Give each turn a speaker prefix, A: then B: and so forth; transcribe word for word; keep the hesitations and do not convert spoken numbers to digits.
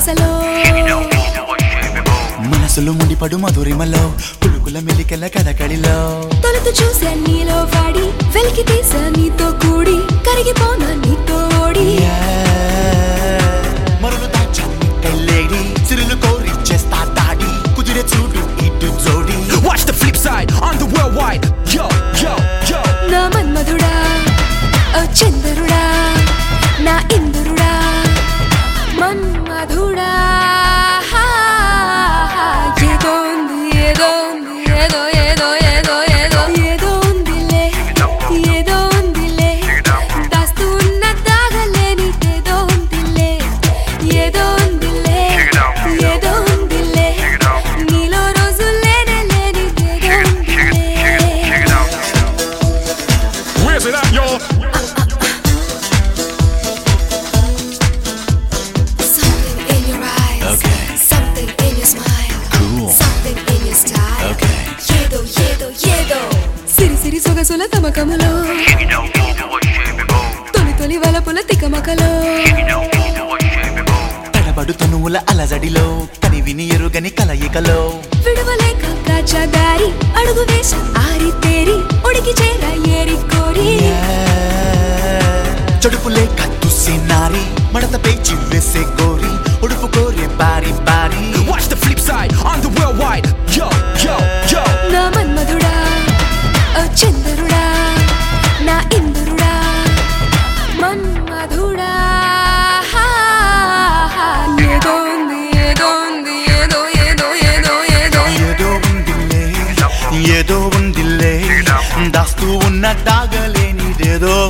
A: వరసలో
B: మనసులో ముడిపడు మధురిమలో పులుకుల మెలికల కదకడిలో
A: తొలుతు చూసా నీలో వాడి వెలికి తీసా నీతో కూడి కరిగిపోనా నీతో ఓడి
B: మరులు దాచాన్ని కల్లేడి సిరులు కోరి చేస్తా దాడి కుదిరే చూడు ఇటు జోడి.
C: Watch the flip side on the worldwide. Yo, yo, yo.
A: నా మన్మధుడా ఓ చంద్రుడా నా ఇంద్రుడా మన్మధుడా ఏదో ఉంది ఏదో ఉంది ఏదో ఏదో ఏదో ఏదో ఏదో ఉందిలే ఏదో ఉందిలే దాస్తూ ఉన్న దాగలేని ఏదో ఉందిలే ఏదో ఉందిలే ఏదో ఉందిలే నీలో రోజు లేనే లేని ఏదో ఉందిలే.
C: Where's it at, yo?
A: Something in your eyes,
B: Okay.
A: something in your smile,
B: Cool.
A: something in your style.
B: Okay.
A: ఏదో ఏదో ఏదో సిరి సిరి సొగసుల తమకములో తొలి తొలి వలపుల తికమకలో
B: తడబడు తనువుల అలజడిలో కని విని ఎరుగని కలయికలో
A: విడవలేక కాచదారి అడుగు వేస ఆరి తేరి ఉడికి చేర ఏరి కోరి
B: చడుపులే కత్తుసి నారి మడత పేచి వేసే గోరి ఉడుపు కోరే బారి బారి.
C: Watch the flip side on the worldwide. Yo, yo, yo.
A: నా మన్మధుడా ఓ చంద్రుడా నా ఇంద్రుడా మన్మధుడా ఏదో ఉంది ఏదో ఉంది ఏదో ఏదో ఏదో ఏదో
B: ఏదో ఉందిలే ఏదో ఉందిలే దాస్తూ ఉన్న దాగలేనిదేదో